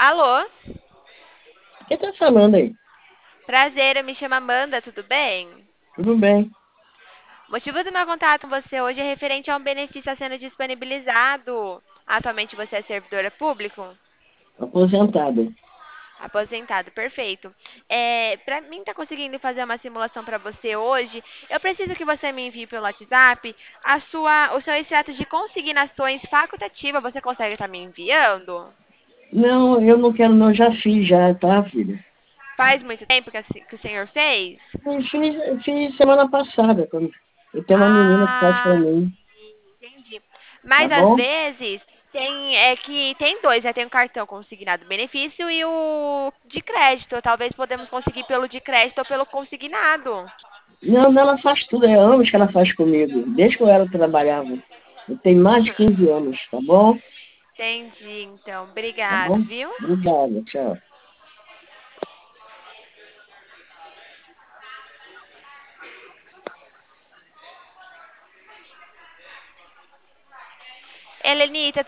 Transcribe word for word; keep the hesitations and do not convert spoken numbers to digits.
Alô? Quem tá falando aí? Prazer, eu me chamo Amanda, tudo bem? Tudo bem? O motivo do meu contato com você hoje é referente a um benefício a sendo disponibilizado. Atualmente você é servidora público? Aposentado. Aposentado, perfeito. É, para mim estar conseguindo fazer uma simulação para você hoje, eu preciso que você me envie pelo WhatsApp a sua, o seu extrato de consignações facultativa. Você consegue estar me enviando? Não, eu não quero não, já fiz já, tá, filha? Faz muito tempo que, a se- que o senhor fez? Eu fiz, fiz semana passada, quando eu tenho uma menina que faz pra Ah, mim, entendi. tá Mas às bom? vezes tem é que tem dois, né? Tem o cartão consignado benefício e o de crédito. Talvez podemos conseguir pelo de crédito ou pelo consignado. Não, não, ela faz tudo, é anos que ela faz comigo, desde que eu era trabalhava. Eu tenho mais de quinze anos, tá bom? Entendi, então. Tá Obrigado, bom? viu? Obrigado, tchau. Helenita,